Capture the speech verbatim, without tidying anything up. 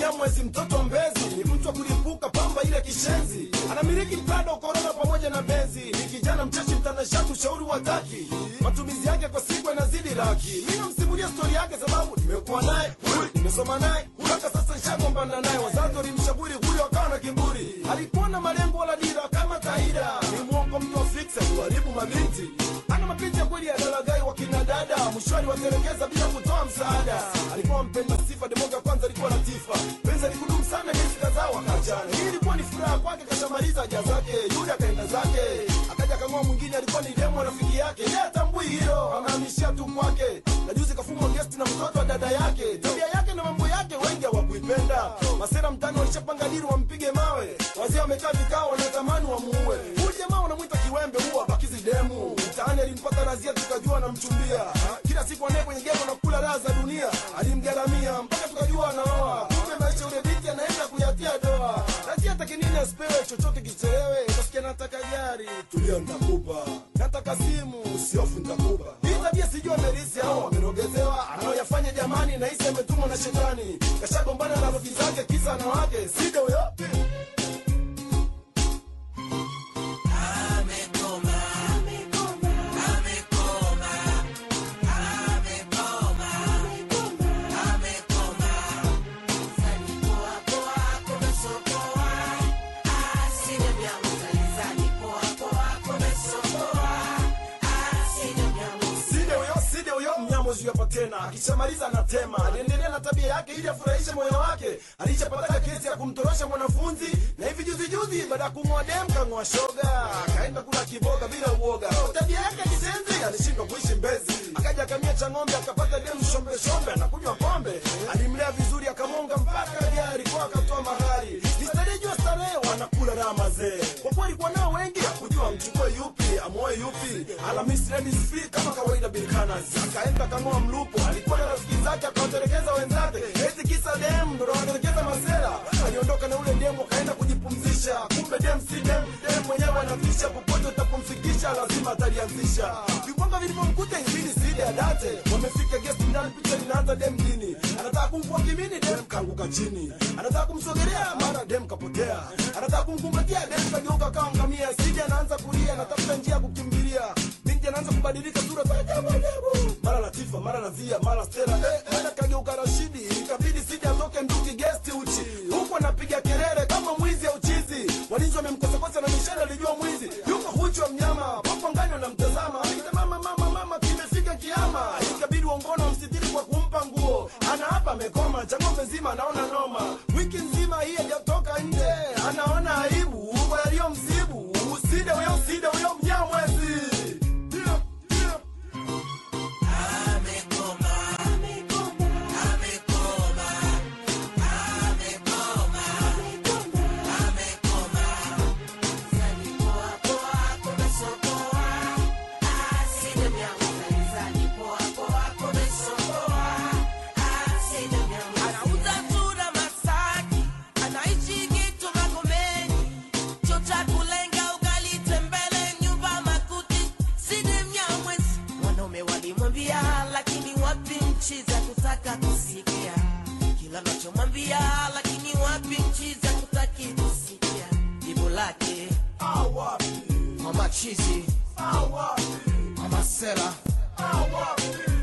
Mnyamwezi mtoto Mbezi, ni mtu wa kulipuka pamba ile kishenzi. Anamiliki Prado, Corona pamoja na Benzi. Ni kijana mchashi mtanashati, ushauri wataki. Matumizi yake kwa siku yanazidi laki. Mimi namsimulia story yake sababu nimekuwa naye, nimesoma naye, mpaka sasa nishagombana naye. Wazazi walimshauri huyo akawa na kiburi. Alikuwa na malengo wala dira kama Taida. Ni mwongo mtu wa fixa kuharibu mabinti. Ana mapenzi ya kweli ya dalagai wa kina dada. Mshwari watelekeza bila kutoa msaada. Alikuwa mpenda sifa, demoga kwanza alikuwa latifa. Penzi alikudumu sana miezi kadhaa wakachana. Hii ilikuwa ni furaha kwake, kashamaliza haja zake. Yule akaenda zake. Akaja kang'oa mwingine alikuwa ni demo rafiki yake. Yeye atambui hilo, anahamishia tu kwake. Na juzi kafumwa guest na mtoto wa dada yake. Tabia yake na mambo yake wengi hawakuipenda. Masera mtani walishapanga dili wampige mawe. Wazee wamekaa vikao wanatamani wamuue. Huyu jamaa wanamuita kiwembe, huwa bakizi demu. Mtaani alimpata razia tukajua anamchumbia. Kila siku anaye kwenye gego na kula raha za dunia. Alimgaramia mpaka tukajua anaoa. Kumbe maisha ule binti anaenda kuyatia doa. Razia take nini asipewe chochote kichelewe. Utasikia nataka gari, tulia nitakupa. Nataka simu, usiofu nitakupa. Hii tabia sijui amerisi au amerogezewa. Anaoyafanya jamani na hisi ametumwa na shetani. Kashagombana na rafiki zake kisa na wake. Sida huyo. Mnyamwezi hapa tena, akishamaliza anatema. Aliendelea na tabia yake ili afurahishe moyo wake. Alishapata kesi ya kumtorosha mwanafunzi. Na hivi juzi juzi baada ya kumwoa dem kang'oa shoga. Akaenda kula kiboga bila uoga. Tabia yake kisenzi, alishindwa kuishi Mbezi. Akaja akamia cha ng'ombe, akapata dem shombe shombe anakunywa pombe. Alimlea vizuri akamonga mpaka gari kwa akatoa mahari. Ni starehe jua starehe wanakula raha mazee. Kwa kuwa alikuwa nao wengi hakujua mchukue yupi, amoe yupi. Alhamisi ladies free kama kawaida Bilkanas. Akaenda kang'oa mlupo, alikuwa na rafiki zake akawatelekeza wenzake. Eti kisa dem ndo anatelekeza masela. Aliondoka na ule dem akaenda kujipumzisha. Kumbe dem si dem, dem mwenyewe anafisha. Popote utapomfikisha lazima atalianzisha. Vipanga vilipomkuta ibidi sidi adate. Wamefika guest ndani, picha linaanza dem dini. Anataka kumvua kimini, dem kaanguka chini. Anataka kumsogelea, mara dem kapotea. Anataka kumkumbatia, dem kageuka kama ngamia. Sidi anaanza kulia, anatafuta njia ya kukimbilia. Binti anaanza kubadilika sura kwa ajabu ajabu. Mara Latifa, mara Nazia, mara Stella. Eh, mara kageuka Rashidi. Ikabidi Sidi atoke nduki guest uchi. Huko anapiga kelele kama mwizi au chizi. Walinzi wamemkosakosa na mishale alijua mwizi. Yuko hucho mnyama, papo ngani wanamtazama. Akita mama mama mama kimefika kiama. Ikabidi uongono msitiri kwa kumpa nguo. Ana hapa amekoma, cha ng'ombe nzima anaona noma. Wiki nzima hii hajatoka nje. Anaona aibu, kwa yaliyo msibu. Uside huyo, uside huyo Mnyamwezi. Lakini wapi mchiza kutaka kusikia kila nachomwambia, lakini wapi mchiza kutaki kusikia jibu lake. Awapi mama chizi, awapi mama sera, awapi